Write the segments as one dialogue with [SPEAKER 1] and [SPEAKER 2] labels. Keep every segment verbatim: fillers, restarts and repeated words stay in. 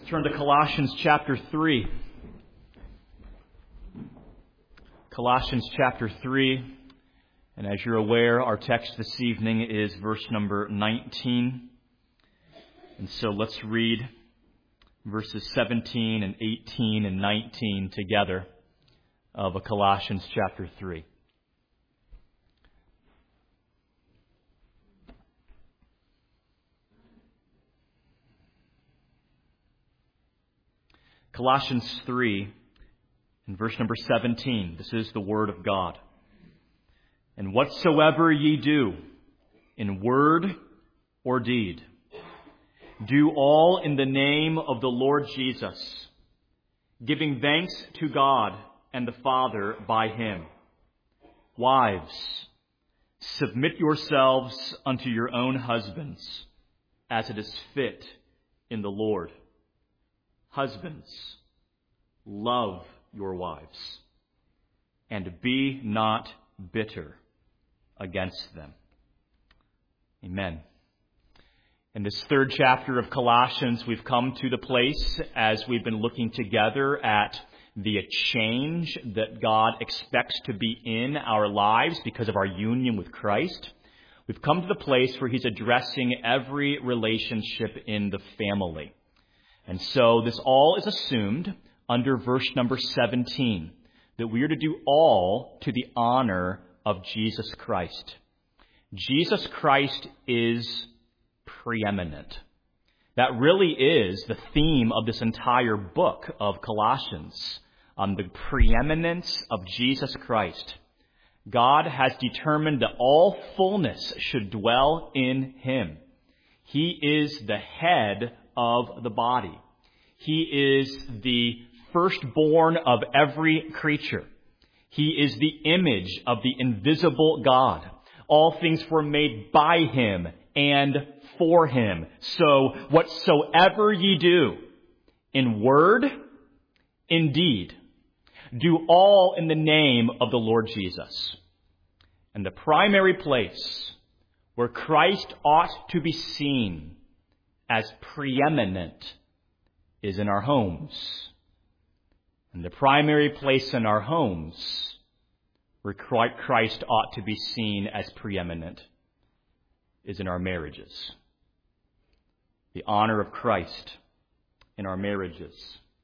[SPEAKER 1] Turn to Colossians chapter three. Colossians chapter three. And as you're aware, our text this evening is verse number nineteen. And so let's read verses seventeen and eighteen and nineteen together of Colossians chapter three. Colossians three, in verse number seventeen, this is the word of God. And whatsoever ye do, in word or deed, do all in the name of the Lord Jesus, giving thanks to God and the Father by him. Wives, submit yourselves unto your own husbands, as it is fit in the Lord. Husbands, love your wives, and be not bitter against them. Amen. In this third chapter of Colossians, we've come to the place, as we've been looking together at the change that God expects to be in our lives because of our union with Christ. We've come to the place where he's addressing every relationship in the family. And so this all is assumed under verse number seventeen, that we are to do all to the honor of Jesus Christ. Jesus Christ is preeminent. That really is the theme of this entire book of Colossians, um, the preeminence of Jesus Christ. God has determined that all fullness should dwell in him. He is the head of the body. He is the firstborn of every creature. He is the image of the invisible God. All things were made by him and for him. So whatsoever ye do, in word, in deed, do all in the name of the Lord Jesus. And the primary place where Christ ought to be seen as preeminent is in our homes. And the primary place in our homes where Christ ought to be seen as preeminent is in our marriages. The honor of Christ in our marriages.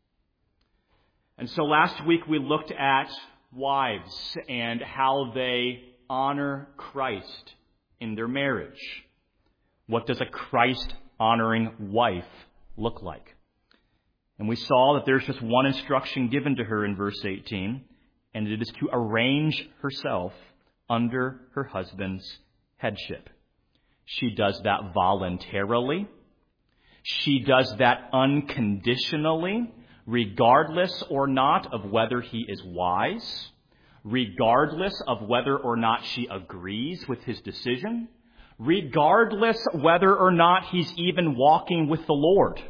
[SPEAKER 1] And so last week we looked at wives and how they honor Christ in their marriage. What does a Christ-honoring wife look like? And we saw that there's just one instruction given to her in verse eighteen, and it is to arrange herself under her husband's headship. She does that voluntarily. She does that unconditionally, regardless or not of whether he is wise, regardless of whether or not she agrees with his decision, regardless whether or not he's even walking with the Lord.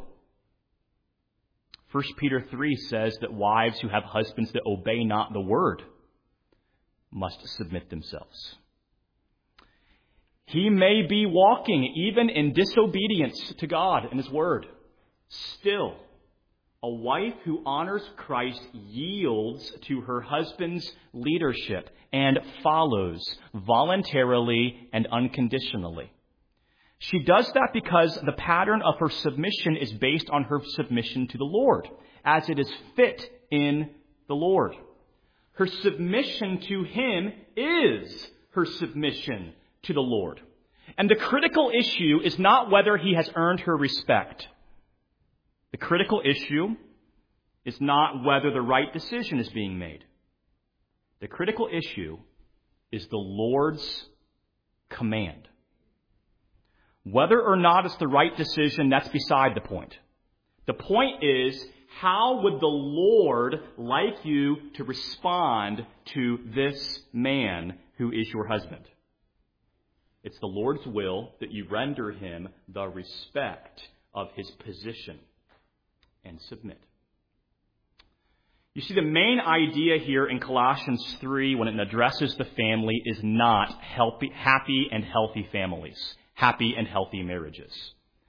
[SPEAKER 1] First Peter three says that wives who have husbands that obey not the word must submit themselves. He may be walking even in disobedience to God and his word. Still, a wife who honors Christ yields to her husband's leadership and follows voluntarily and unconditionally. She does that because the pattern of her submission is based on her submission to the Lord, as it is fit in the Lord. Her submission to him is her submission to the Lord. And the critical issue is not whether he has earned her respect. The critical issue is not whether the right decision is being made. The critical issue is the Lord's command. Whether or not it's the right decision, that's beside the point. The point is, how would the Lord like you to respond to this man who is your husband? It's the Lord's will that you render him the respect of his position and submit. You see, the main idea here in Colossians three, when it addresses the family, is not happy and healthy families, happy and healthy marriages.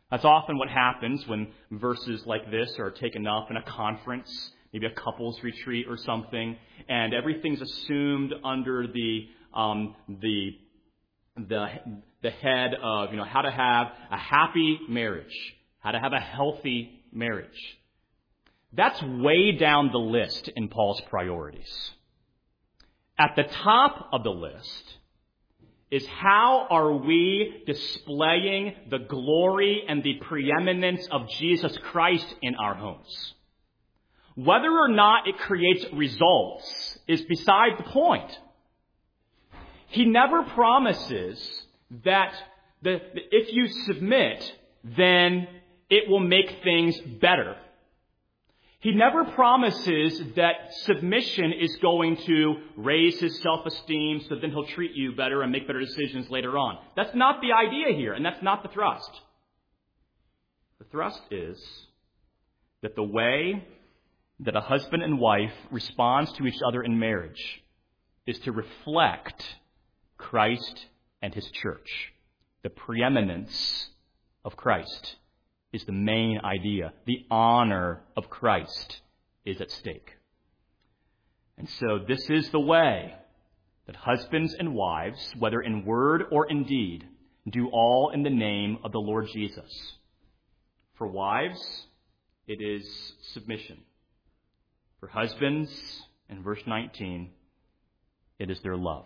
[SPEAKER 1] That's often what happens when verses like this are taken up in a conference, maybe a couples retreat or something, and everything's assumed under the um, the the the head of, you know, how to have a happy marriage, how to have a healthy marriage. That's way down the list in Paul's priorities. At the top of the list is how are we displaying the glory and the preeminence of Jesus Christ in our homes. Whether or not it creates results is beside the point. He never promises that the, if you submit, then it will make things better. He never promises that submission is going to raise his self-esteem so then he'll treat you better and make better decisions later on. That's not the idea here, and that's not the thrust. The thrust is that the way that a husband and wife responds to each other in marriage is to reflect Christ and his church. The preeminence of Christ is the main idea. The honor of Christ is at stake. And so this is the way that husbands and wives, whether in word or in deed, do all in the name of the Lord Jesus. For wives, it is submission. For husbands, in verse nineteen, it is their love.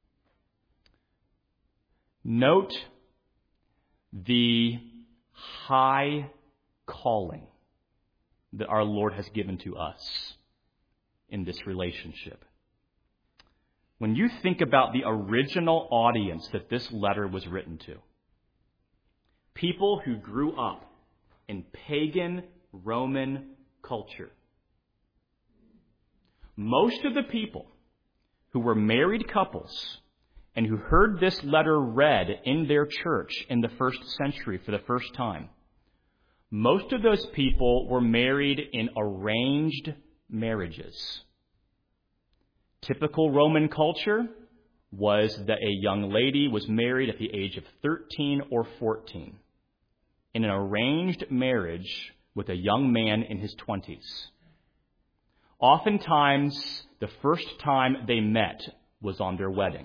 [SPEAKER 1] Note the high calling that our Lord has given to us in this relationship. When you think about the original audience that this letter was written to, people who grew up in pagan Roman culture, most of the people who were married couples and who heard this letter read in their church in the first century for the first time, most of those people were married in arranged marriages. Typical Roman culture was that a young lady was married at the age of thirteen or fourteen in an arranged marriage with a young man in his twenties. Oftentimes, the first time they met was on their wedding.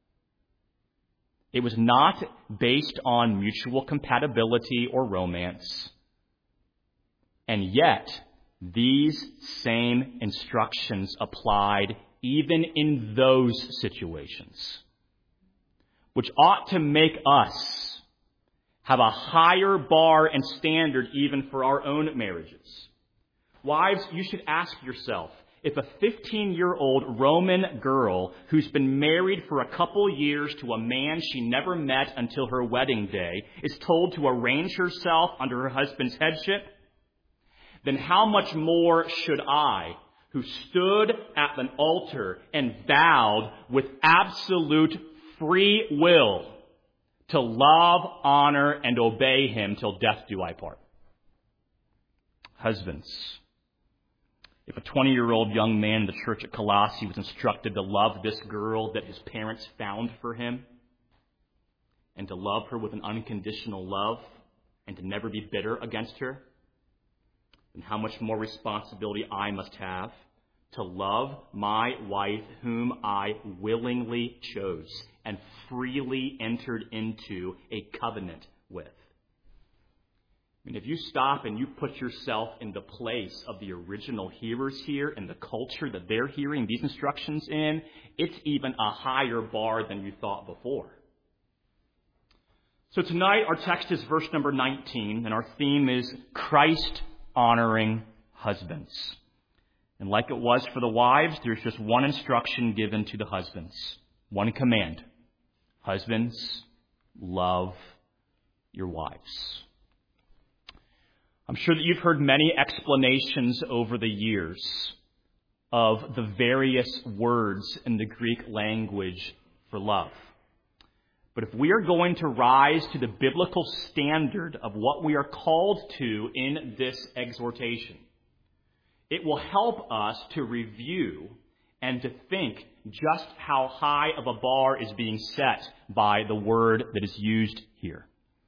[SPEAKER 1] It was not based on mutual compatibility or romance. And yet, these same instructions applied even in those situations, which ought to make us have a higher bar and standard even for our own marriages. Wives, you should ask yourself, if a fifteen-year-old Roman girl who's been married for a couple years to a man she never met until her wedding day is told to arrange herself under her husband's headship, then how much more should I, who stood at an altar and vowed with absolute free will to love, honor, and obey him till death do I part? Husbands, if a twenty-year-old young man in the church at Colossae was instructed to love this girl that his parents found for him, and to love her with an unconditional love, and to never be bitter against her, then how much more responsibility I must have to love my wife whom I willingly chose and freely entered into a covenant with. I mean, if you stop and you put yourself in the place of the original hearers here and the culture that they're hearing these instructions in, it's even a higher bar than you thought before. So tonight our text is verse number nineteen, and our theme is Christ-honoring husbands. And like it was for the wives, there's just one instruction given to the husbands. One command. Husbands, love your wives. I'm sure that you've heard many explanations over the years of the various words in the Greek language for love. But if we are going to rise to the biblical standard of what we are called to in this exhortation, it will help us to review and to think just how high of a bar is being set by the word that is used here.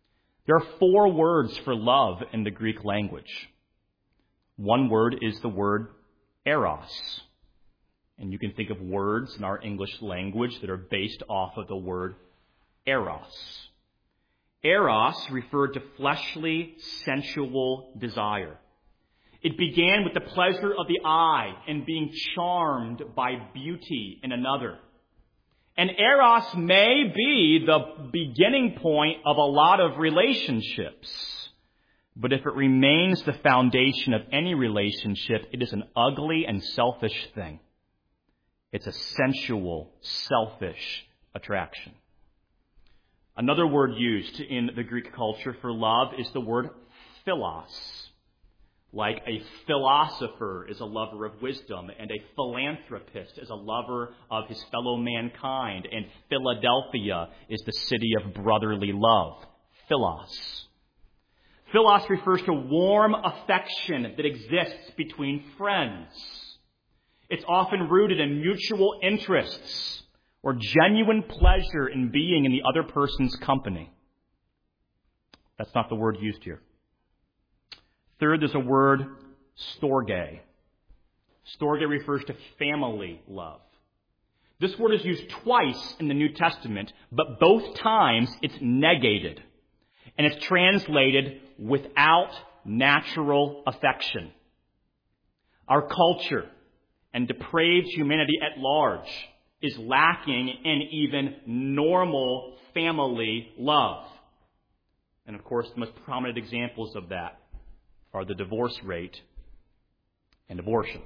[SPEAKER 1] There are four words for love in the Greek language. One word is the word eros. And you can think of words in our English language that are based off of the word eros. Eros referred to fleshly, sensual desire. It began with the pleasure of the eye and being charmed by beauty in another. And eros may be the beginning point of a lot of relationships. But if it remains the foundation of any relationship, it is an ugly and selfish thing. It's a sensual, selfish attraction. Another word used in the Greek culture for love is the word philos. Like a philosopher is a lover of wisdom, and a philanthropist is a lover of his fellow mankind, and Philadelphia is the city of brotherly love. Philos. Philos refers to warm affection that exists between friends. It's often rooted in mutual interests or genuine pleasure in being in the other person's company. That's not the word used here. Third, there's a word, storge. Storge refers to family love. This word is used twice in the New Testament, but both times it's negated. And it's translated without natural affection. Our culture and depraved humanity at large is lacking in even normal family love. And of course, the most prominent examples of that are the divorce rate and abortion.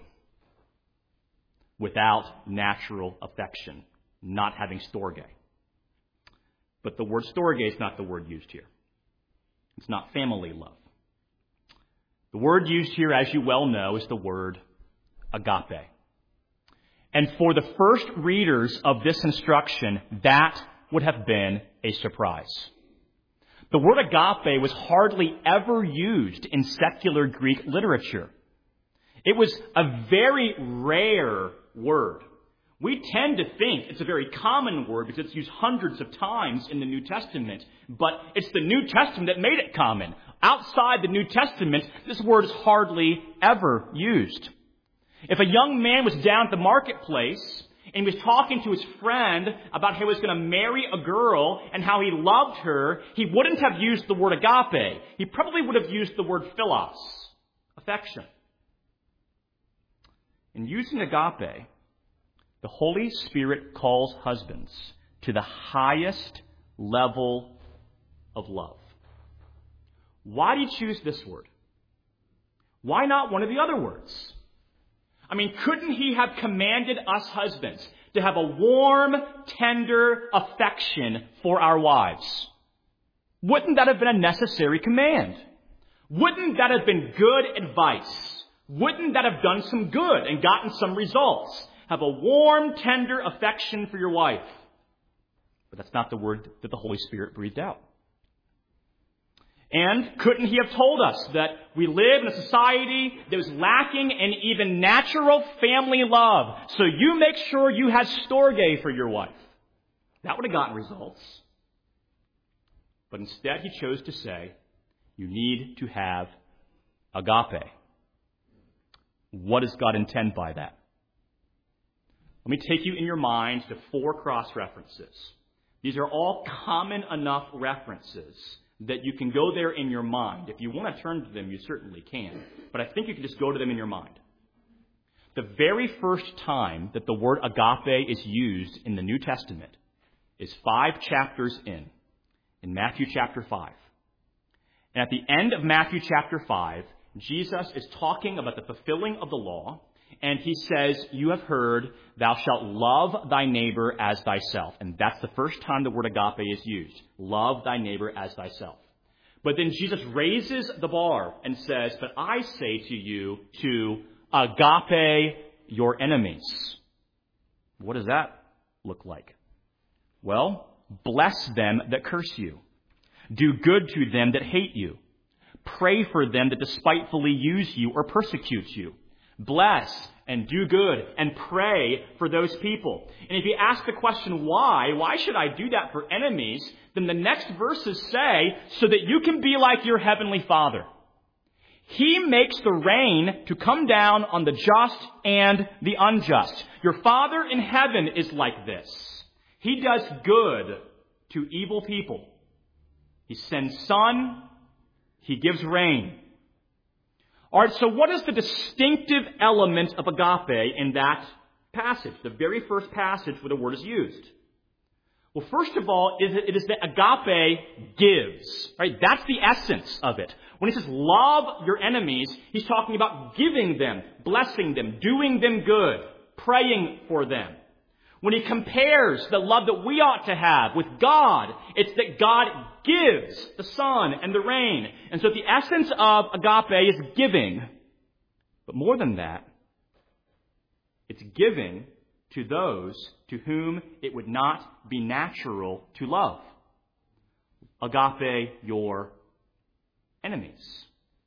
[SPEAKER 1] Without natural affection, not having storge. But the word storge is not the word used here. It's not family love. The word used here, as you well know, is the word agape. And for the first readers of this instruction, that would have been a surprise. The word agape was hardly ever used in secular Greek literature. It was a very rare word. We tend to think it's a very common word because it's used hundreds of times in the New Testament, but it's the New Testament that made it common. Outside the New Testament, this word is hardly ever used. If a young man was down at the marketplace and he was talking to his friend about how he was going to marry a girl and how he loved her, he wouldn't have used the word agape. He probably would have used the word philos, affection. In using agape, the Holy Spirit calls husbands to the highest level of love. Why do you choose this word? Why not one of the other words? I mean, couldn't he have commanded us husbands to have a warm, tender affection for our wives? Wouldn't that have been a necessary command? Wouldn't that have been good advice? Wouldn't that have done some good and gotten some results? Have a warm, tender affection for your wife. But that's not the word that the Holy Spirit breathed out. And couldn't he have told us that we live in a society that was lacking in even natural family love? So you make sure you have storge for your wife. That would have gotten results. But instead he chose to say, you need to have agape. What does God intend by that? Let me take you in your mind to four cross-references. These are all common enough references that you can go there in your mind. If you want to turn to them, you certainly can. But I think you can just go to them in your mind. The very first time that the word agape is used in the New Testament is five chapters in, in Matthew chapter five. And at the end of Matthew chapter five, Jesus is talking about the fulfilling of the law, and he says, you have heard, thou shalt love thy neighbor as thyself. And that's the first time the word agape is used. Love thy neighbor as thyself. But then Jesus raises the bar and says, but I say to you to agape your enemies. What does that look like? Well, bless them that curse you. Do good to them that hate you. Pray for them that despitefully use you or persecute you. Bless and do good and pray for those people. And if you ask the question, why? Why should I do that for enemies? Then the next verses say, so that you can be like your heavenly Father. He makes the rain to come down on the just and the unjust. Your Father in heaven is like this. He does good to evil people. He sends sun. He gives rain. All right, so what is the distinctive element of agape in that passage, the very first passage where the word is used? Well, first of all, is it, it is that agape gives, right? That's the essence of it. When he says love your enemies, he's talking about giving them, blessing them, doing them good, praying for them. When he compares the love that we ought to have with God, it's that God gives the sun and the rain. And so the essence of agape is giving. But more than that, it's giving to those to whom it would not be natural to love. Agape your enemies.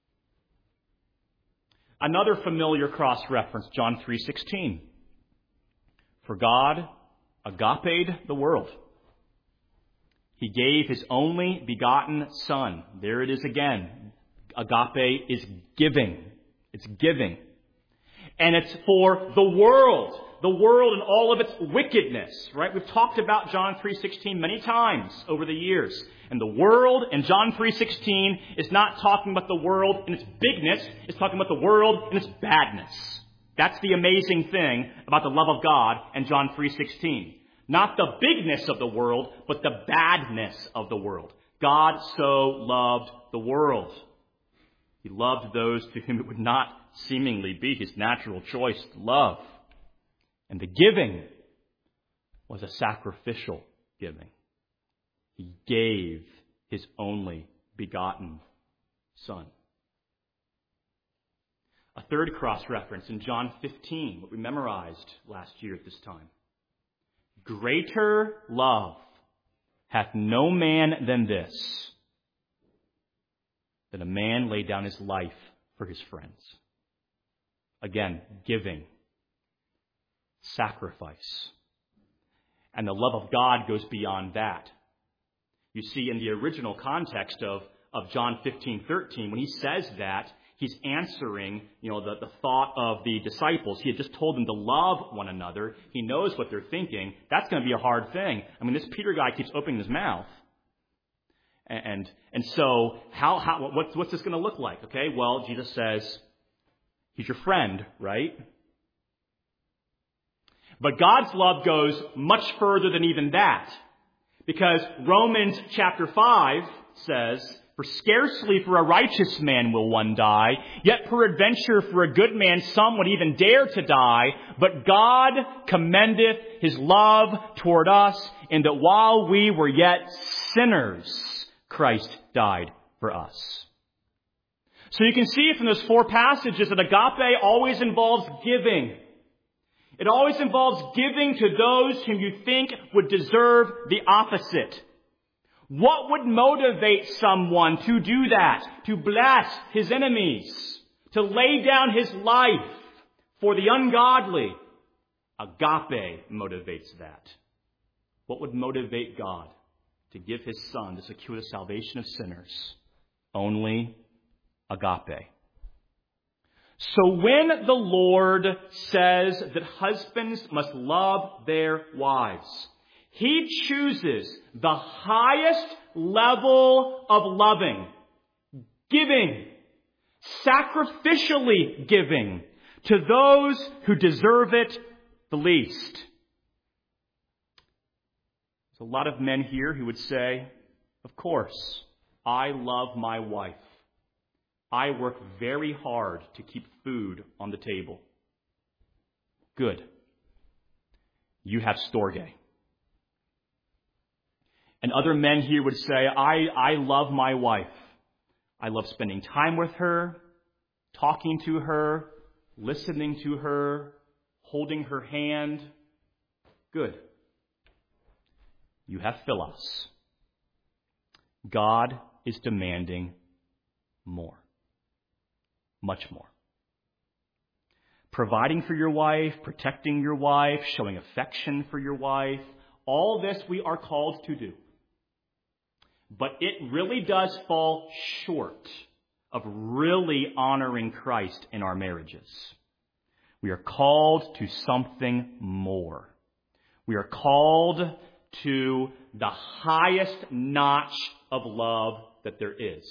[SPEAKER 1] Another familiar cross-reference, John three sixteen. For God agape'd the world. He gave his only begotten Son. There it is again. Agape is giving. It's giving. And it's for the world. The world and all of its wickedness, right? We've talked about John three sixteen many times over the years. And the world in John three sixteen is not talking about the world in its bigness. It's talking about the world in its badness. That's the amazing thing about the love of God in John three sixteen. Not the bigness of the world, but the badness of the world. God so loved the world. He loved those to whom it would not seemingly be his natural choice to love. And the giving was a sacrificial giving. He gave his only begotten Son. A third cross-reference in John fifteen, what we memorized last year at this time. Greater love hath no man than this, that a man lay down his life for his friends. Again, giving, sacrifice. And the love of God goes beyond that. You see, in the original context of, of John fifteen thirteen, when he says that, he's answering, you know, the, the thought of the disciples. He had just told them to love one another. He knows what they're thinking. That's going to be a hard thing. I mean, this Peter guy keeps opening his mouth. And and so, how how what's, what's this going to look like? Okay, well, Jesus says, he's your friend, right? But God's love goes much further than even that. Because Romans chapter five says, for scarcely for a righteous man will one die, yet peradventure for a good man some would even dare to die. But God commendeth his love toward us, in that while we were yet sinners, Christ died for us. So you can see from those four passages that agape always involves giving. It always involves giving to those whom you think would deserve the opposite. What would motivate someone to do that? To bless his enemies? To lay down his life for the ungodly? Agape motivates that. What would motivate God to give his Son to secure the salvation of sinners? Only agape. So when the Lord says that husbands must love their wives, he chooses the highest level of loving, giving, sacrificially giving to those who deserve it the least. There's a lot of men here who would say, of course, I love my wife. I work very hard to keep food on the table. Good. You have storge. And other men here would say, I, I love my wife. I love spending time with her, talking to her, listening to her, holding her hand. Good. You have philos. God is demanding more. Much more. Providing for your wife, protecting your wife, showing affection for your wife, all this we are called to do. But it really does fall short of really honoring Christ in our marriages. We are called to something more. We are called to the highest notch of love that there is.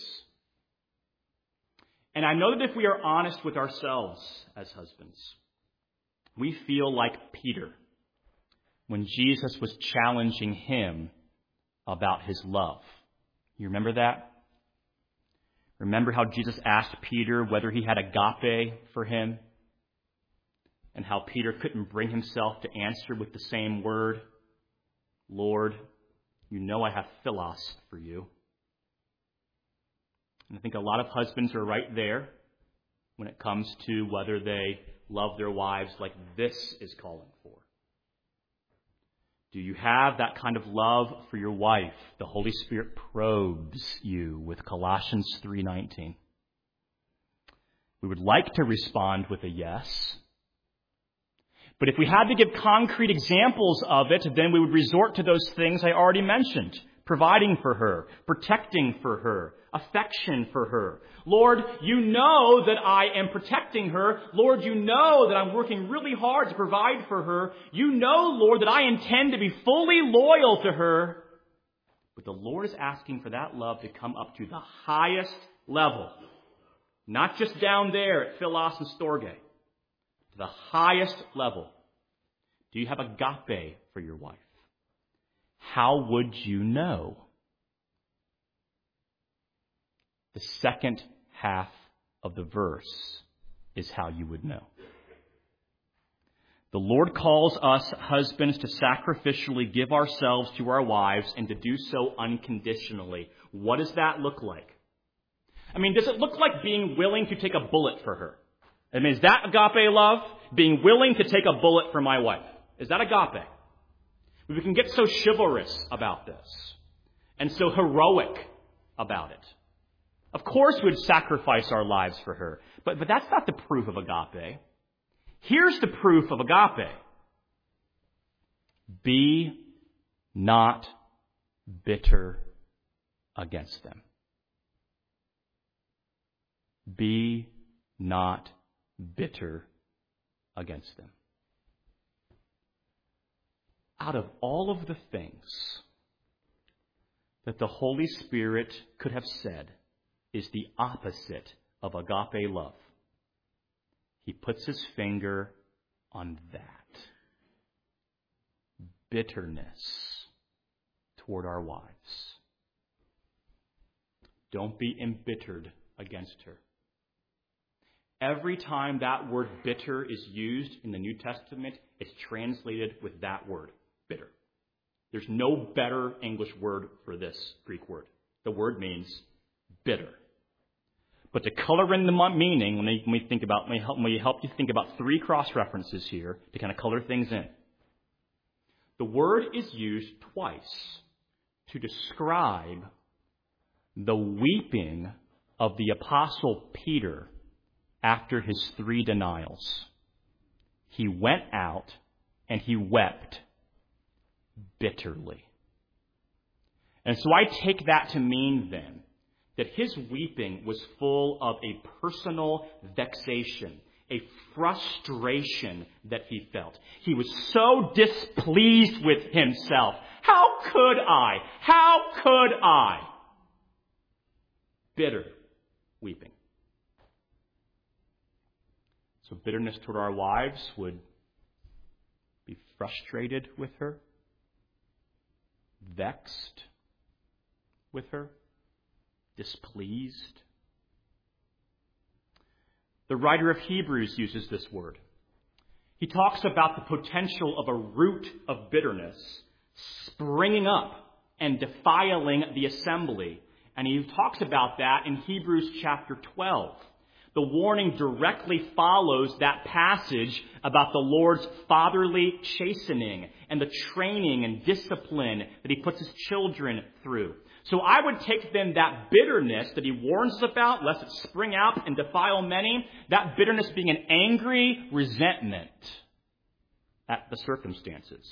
[SPEAKER 1] And I know that if we are honest with ourselves as husbands, we feel like Peter when Jesus was challenging him about his love. You remember that? Remember how Jesus asked Peter whether he had agape for him? And how Peter couldn't bring himself to answer with the same word, Lord, you know I have philos for you. And I think a lot of husbands are right there when it comes to whether they love their wives like this is calling for. Do you have that kind of love for your wife? The Holy Spirit probes you with Colossians three nineteen. We would like to respond with a yes. But if we had to give concrete examples of it, then we would resort to those things I already mentioned. Providing for her, protecting for her, affection for her. Lord, you know that I am protecting her. Lord, you know that I'm working really hard to provide for her. You know, Lord, that I intend to be fully loyal to her. But the Lord is asking for that love to come up to the highest level. Not just down there at Philos and Storge. To the highest level. Do you have agape for your wife? How would you know? The second half of the verse is how you would know. The Lord calls us husbands to sacrificially give ourselves to our wives and to do so unconditionally. What does that look like? I mean, does it look like being willing to take a bullet for her? I mean, is that agape love? Being willing to take a bullet for my wife. Is that agape? We can get so chivalrous about this and so heroic about it. Of course we'd sacrifice our lives for her, but, but that's not the proof of agape. Here's the proof of agape. Be not bitter against them. Be not bitter against them. Out of all of the things that the Holy Spirit could have said is the opposite of agape love, He puts His finger on that. Bitterness toward our wives. Don't be embittered against her. Every time that word bitter is used in the New Testament, it's translated with that word, bitter. There's no better English word for this Greek word. The word means bitter. But to color in the meaning, when we, when we think about, let me help, let me help you think about three cross-references here to kind of color things in. The word is used twice to describe the weeping of the Apostle Peter after his three denials. He went out and he wept bitterly. And so I take that to mean then that his weeping was full of a personal vexation, a frustration that he felt. He was so displeased with himself. How could I? How could I? Bitter weeping. So bitterness toward our wives would be frustrated with her, vexed with her, displeased. The writer of Hebrews uses this word. He talks about the potential of a root of bitterness springing up and defiling the assembly. And he talks about that in Hebrews chapter twelve. The warning directly follows that passage about the Lord's fatherly chastening and the training and discipline that He puts His children through. So I would take then that bitterness that he warns us about, lest it spring out and defile many, that bitterness being an angry resentment at the circumstances.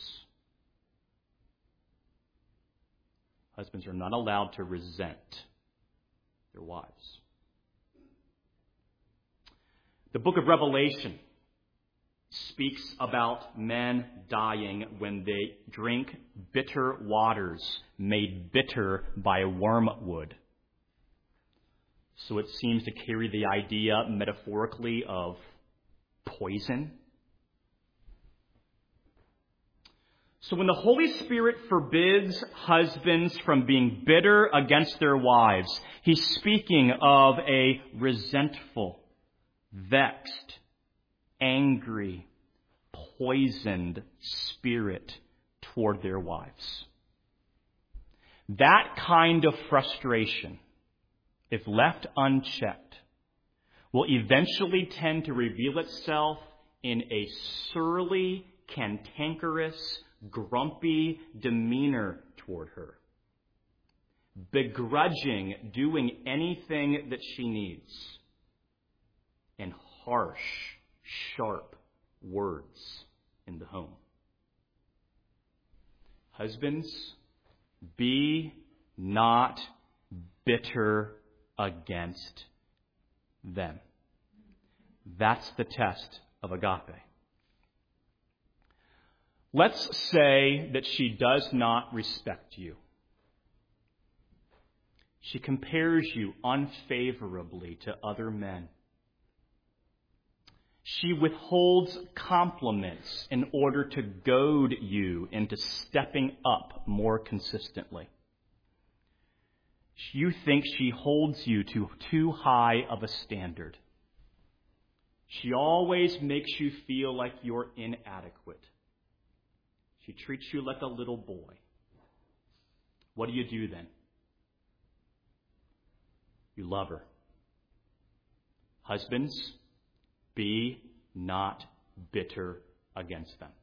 [SPEAKER 1] Husbands are not allowed to resent their wives. The book of Revelation speaks about men dying when they drink bitter waters made bitter by wormwood. So it seems to carry the idea metaphorically of poison. So when the Holy Spirit forbids husbands from being bitter against their wives, he's speaking of a resentful, vexed, angry, poisoned spirit toward their wives. That kind of frustration, if left unchecked, will eventually tend to reveal itself in a surly, cantankerous, grumpy demeanor toward her, begrudging doing anything that she needs, and harsh, sharp words in the home. Husbands, be not bitter against them. That's the test of agape. Let's say that she does not respect you. She compares you unfavorably to other men. She withholds compliments in order to goad you into stepping up more consistently. You think she holds you to too high of a standard. She always makes you feel like you're inadequate. She treats you like a little boy. What do you do then? You love her. Husbands, be not bitter against them.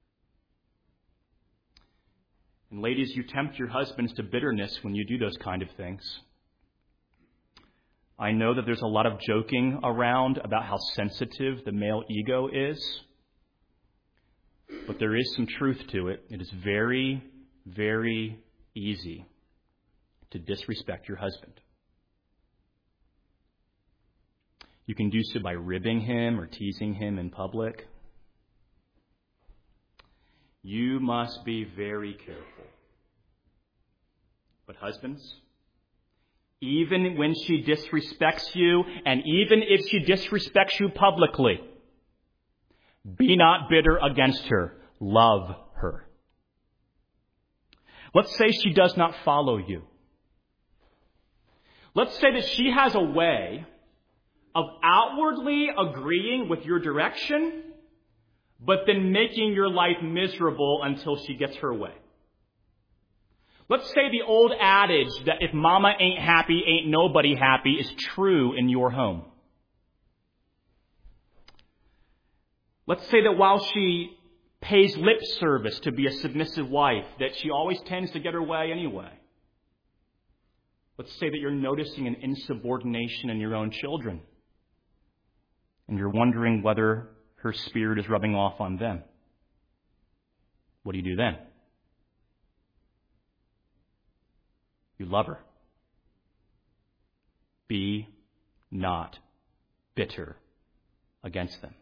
[SPEAKER 1] And ladies, you tempt your husbands to bitterness when you do those kind of things. I know that there's a lot of joking around about how sensitive the male ego is, but there is some truth to it. It is very, very easy to disrespect your husband. You can do so by ribbing him or teasing him in public. You must be very careful. But husbands, even when she disrespects you, and even if she disrespects you publicly, be not bitter against her. Love her. Let's say she does not follow you. Let's say that she has a way of outwardly agreeing with your direction, but then making your life miserable until she gets her way. Let's say the old adage that if mama ain't happy, ain't nobody happy is true in your home. Let's say that while she pays lip service to be a submissive wife, that she always tends to get her way anyway. Let's say that you're noticing an insubordination in your own children, and you're wondering whether her spirit is rubbing off on them. What do you do then? You love her. Be not bitter against them.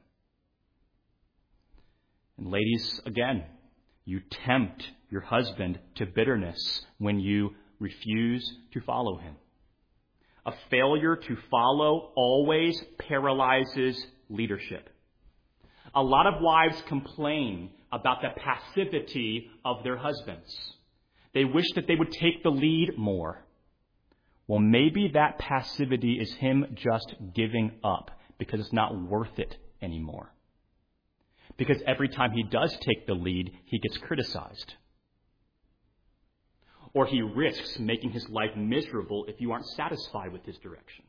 [SPEAKER 1] And ladies, again, you tempt your husband to bitterness when you refuse to follow him. A failure to follow always paralyzes leadership. A lot of wives complain about the passivity of their husbands. They wish that they would take the lead more. Well, maybe that passivity is him just giving up because it's not worth it anymore. Because every time he does take the lead, he gets criticized. Or he risks making his life miserable if you aren't satisfied with his direction.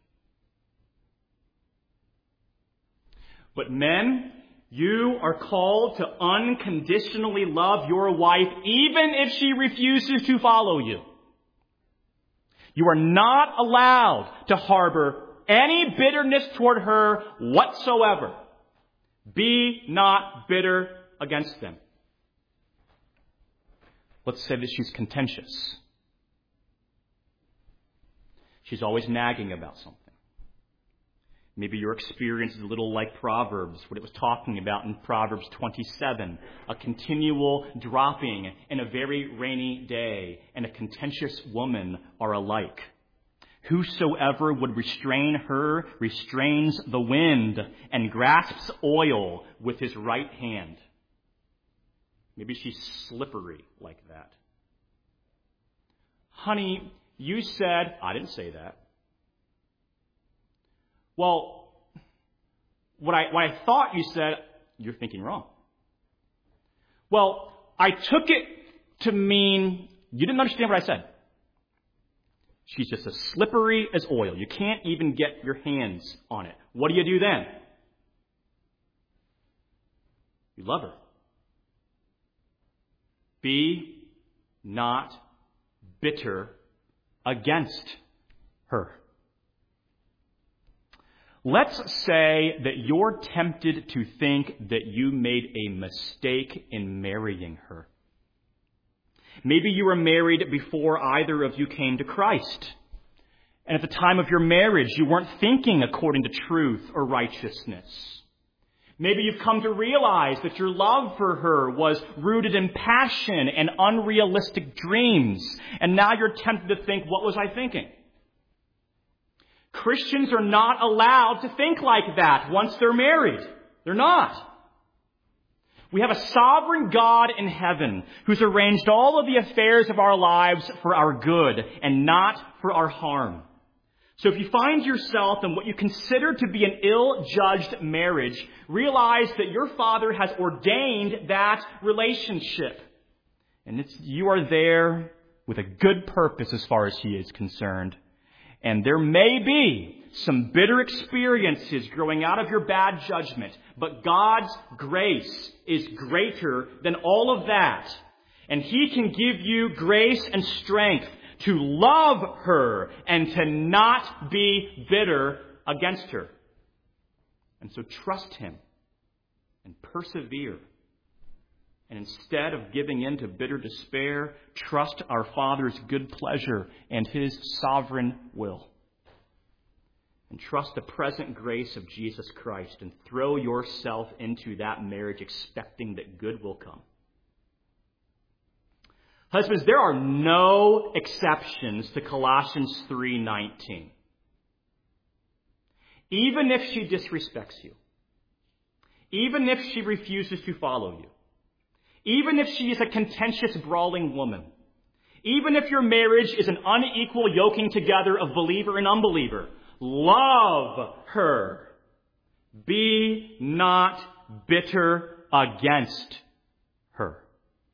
[SPEAKER 1] But men, you are called to unconditionally love your wife even if she refuses to follow you. You are not allowed to harbor any bitterness toward her whatsoever. Be not bitter against them. Let's say that she's contentious. She's always nagging about something. Maybe your experience is a little like Proverbs, what it was talking about in Proverbs twenty-seven. A continual dropping in a very rainy day and a contentious woman are alike. Whosoever would restrain her restrains the wind and grasps oil with his right hand. Maybe she's slippery like that. Honey, you said, I didn't say that. Well, what I, what I thought you said, you're thinking wrong. Well, I took it to mean you didn't understand what I said. She's just as slippery as oil. You can't even get your hands on it. What do you do then? You love her. Be not bitter against her. Let's say that you're tempted to think that you made a mistake in marrying her. Maybe you were married before either of you came to Christ. And at the time of your marriage, you weren't thinking according to truth or righteousness. Maybe you've come to realize that your love for her was rooted in passion and unrealistic dreams. And now you're tempted to think, what was I thinking? Christians are not allowed to think like that once they're married. They're not. We have a sovereign God in heaven who's arranged all of the affairs of our lives for our good and not for our harm. So if you find yourself in what you consider to be an ill-judged marriage, realize that your Father has ordained that relationship. And it's, you are there with a good purpose as far as He is concerned. And there may be some bitter experiences growing out of your bad judgment, but God's grace is greater than all of that. And He can give you grace and strength to love her and to not be bitter against her. And so trust Him and persevere. And instead of giving in to bitter despair, trust our Father's good pleasure and His sovereign will. And trust the present grace of Jesus Christ and throw yourself into that marriage expecting that good will come. Husbands, there are no exceptions to Colossians three nineteen. Even if she disrespects you, even if she refuses to follow you, even if she is a contentious, brawling woman, even if your marriage is an unequal yoking together of believer and unbeliever, love her. Be not bitter against her.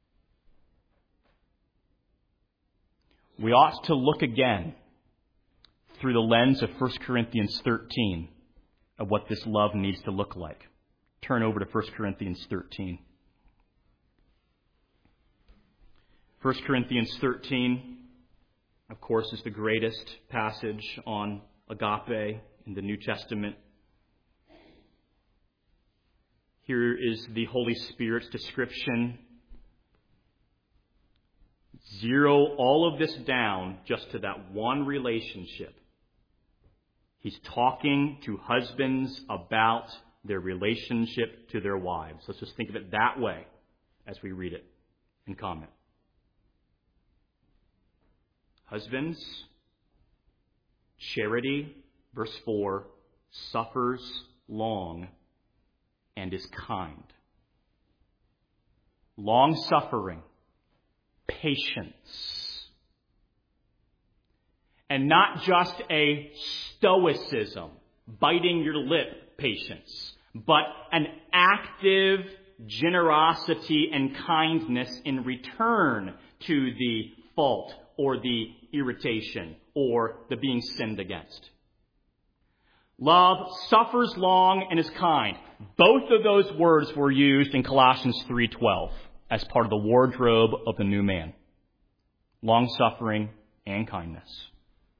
[SPEAKER 1] We ought to look again through the lens of First Corinthians thirteen of what this love needs to look like. Turn over to First Corinthians thirteen. First Corinthians thirteen, of course, is the greatest passage on agape in the New Testament. Here is the Holy Spirit's description. Zero all of this down just to that one relationship. He's talking to husbands about their relationship to their wives. Let's just think of it that way as we read it and comment. Husbands, charity, verse four, suffers long and is kind. Long-suffering, patience. And not just a stoicism, biting your lip patience, but an active generosity and kindness in return to the fault or the irritation or the being sinned against. Love suffers long and is kind. Both of those words were used in Colossians three twelve as part of the wardrobe of the new man. Long-suffering and kindness.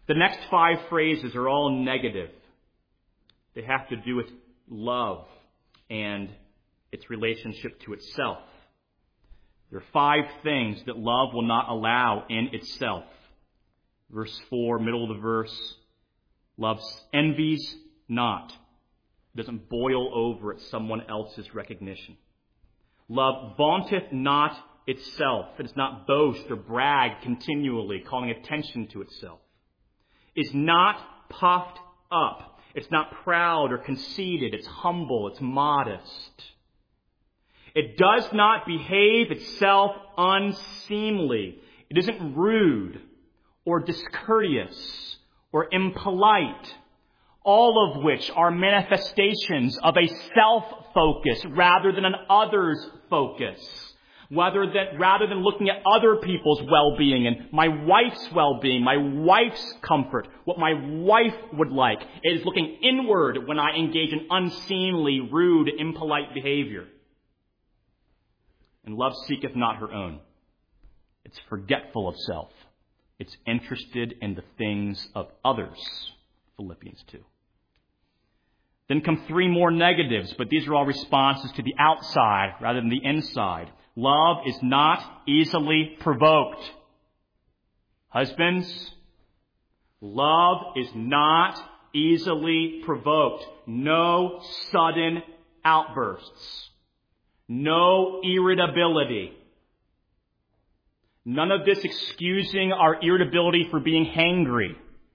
[SPEAKER 1] The next five phrases are all negative. They have to do with love and its relationship to itself. There are five things that love will not allow in itself. Verse four, middle of the verse, love envies not. It doesn't boil over at someone else's recognition. Love vaunteth not itself. It does not boast or brag continually, calling attention to itself. Is not puffed up. It's not proud or conceited. It's humble. It's modest. It does not behave itself unseemly. It isn't rude or discourteous or impolite, all of which are manifestations of a self-focus rather than an others focus. Rather than, rather than looking at other people's well-being and my wife's well-being, my wife's comfort, what my wife would like. It is looking inward when I engage in unseemly, rude, impolite behavior. And love seeketh not her own. It's forgetful of self. It's interested in the things of others. Philippians two. Then come three more negatives, but these are all responses to the outside rather than the inside. Love is not easily provoked. Husbands, love is not easily provoked. No sudden outbursts. No irritability. None of this excusing our irritability for being hangry.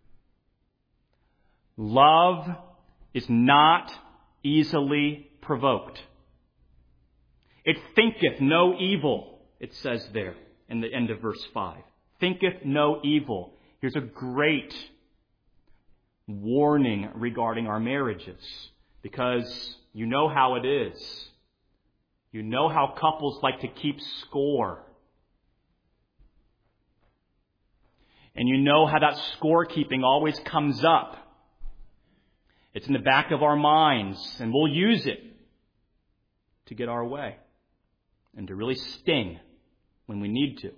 [SPEAKER 1] Love is not easily provoked. It thinketh no evil, it says there in the end of verse five. Thinketh no evil. Here's a great warning regarding our marriages, because you know how it is. You know how couples like to keep score. And you know how that scorekeeping always comes up. It's in the back of our minds, and we'll use it to get our way and to really sting when we need to.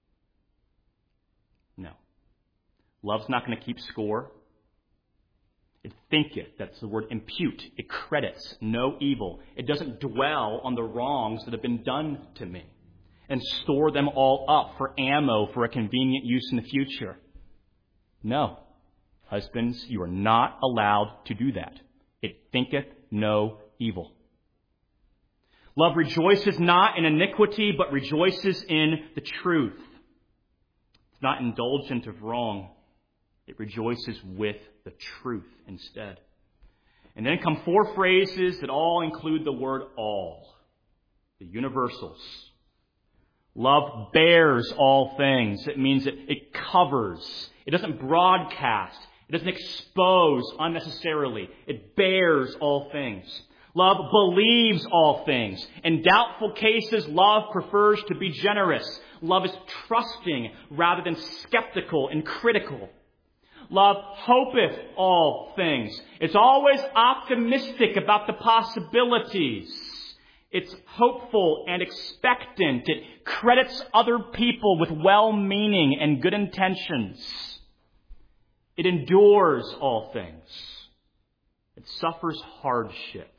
[SPEAKER 1] No. Love's not going to keep score. It thinketh, that's the word impute. It credits no evil. It doesn't dwell on the wrongs that have been done to me and store them all up for ammo for a convenient use in the future. No. Husbands, you are not allowed to do that. It thinketh no evil. Love rejoices not in iniquity, but rejoices in the truth. It's not indulgent of wrong. It rejoices with the truth instead. And then come four phrases that all include the word all. The universals. Love bears all things. It means that it covers. It doesn't broadcast. It doesn't expose unnecessarily. It bears all things. Love believes all things. In doubtful cases, love prefers to be generous. Love is trusting rather than skeptical and critical. Love hopeth all things. It's always optimistic about the possibilities. It's hopeful and expectant. It credits other people with well-meaning and good intentions. It endures all things. It suffers hardship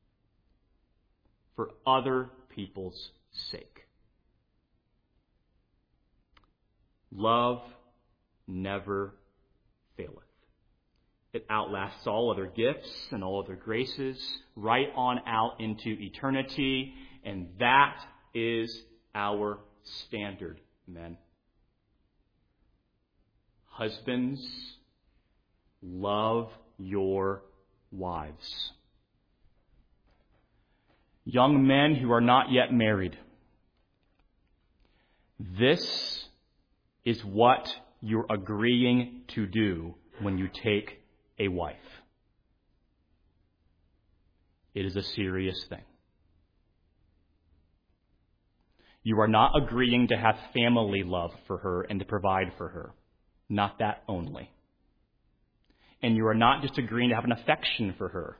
[SPEAKER 1] for other people's sake. Love never faileth. It outlasts all other gifts and all other graces, right on out into eternity, and that is our standard, men. Husbands, love your wives. Young men who are not yet married, this is what you're agreeing to do when you take a wife. It is a serious thing. You are not agreeing to have family love for her and to provide for her. Not that only. And you are not just agreeing to have an affection for her.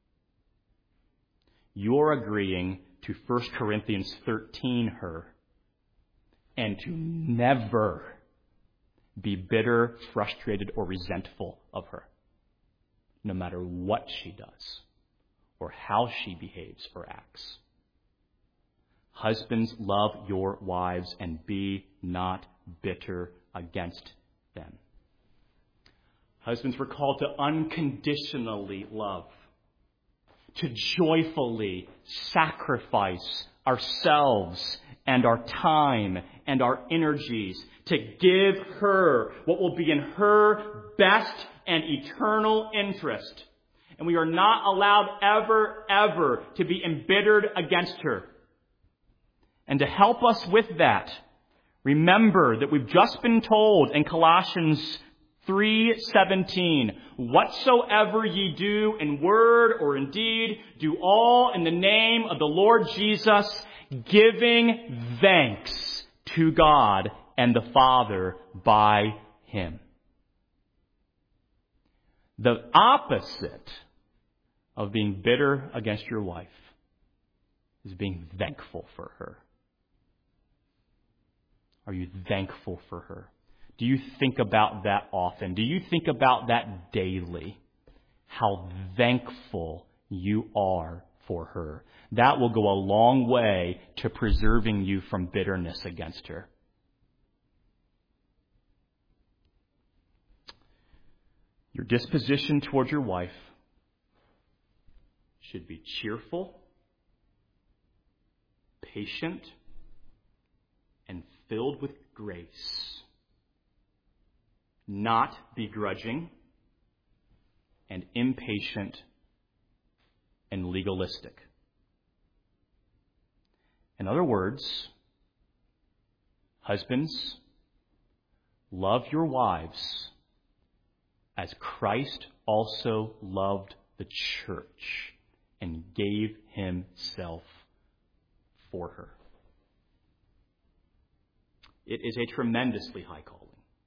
[SPEAKER 1] You're agreeing to First Corinthians thirteen her and to never be bitter, frustrated, or resentful of her, no matter what she does or how she behaves or acts. Husbands, love your wives and be not bitter against them. Husbands, we're called to unconditionally love, to joyfully sacrifice ourselves and our time and our energies to give her what will be in her best and eternal interest. And we are not allowed ever, ever to be embittered against her. And to help us with that, remember that we've just been told in Colossians three seventeen, whatsoever ye do in word or in deed, do all in the name of the Lord Jesus, giving thanks to God and the Father by Him. The opposite of being bitter against your wife is being thankful for her. Are you thankful for her? Do you think about that often? Do you think about that daily? How thankful you are for her. That will go a long way to preserving you from bitterness against her. Your disposition towards your wife should be cheerful, patient, and filled with grace. Not begrudging and impatient and legalistic. In other words, husbands, love your wives as Christ also loved the church and gave himself for her. It is a tremendously high calling.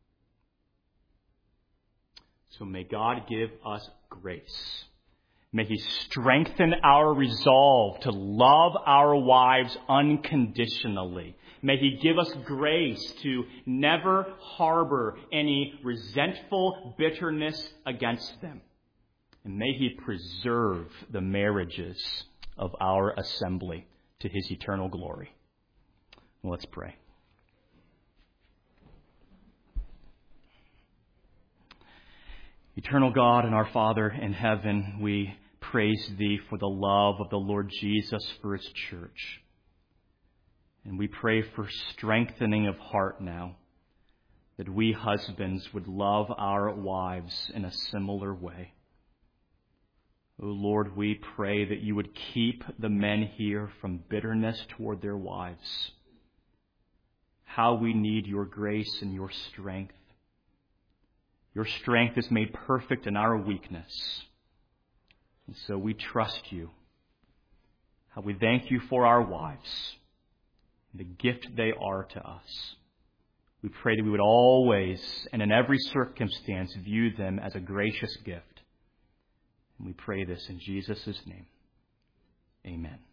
[SPEAKER 1] So may God give us grace. May He strengthen our resolve to love our wives unconditionally. May He give us grace to never harbor any resentful bitterness against them. And may He preserve the marriages of our assembly to His eternal glory. Let's pray. Eternal God and our Father in heaven, we praise Thee for the love of the Lord Jesus for His church. And we pray for strengthening of heart now, that we husbands would love our wives in a similar way. O Lord, we pray that You would keep the men here from bitterness toward their wives. How we need Your grace and Your strength. Your strength is made perfect in our weakness. And so we trust You. How we thank You for our wives, the gift they are to us. We pray that we would always and in every circumstance view them as a gracious gift. And we pray this in Jesus' name. Amen.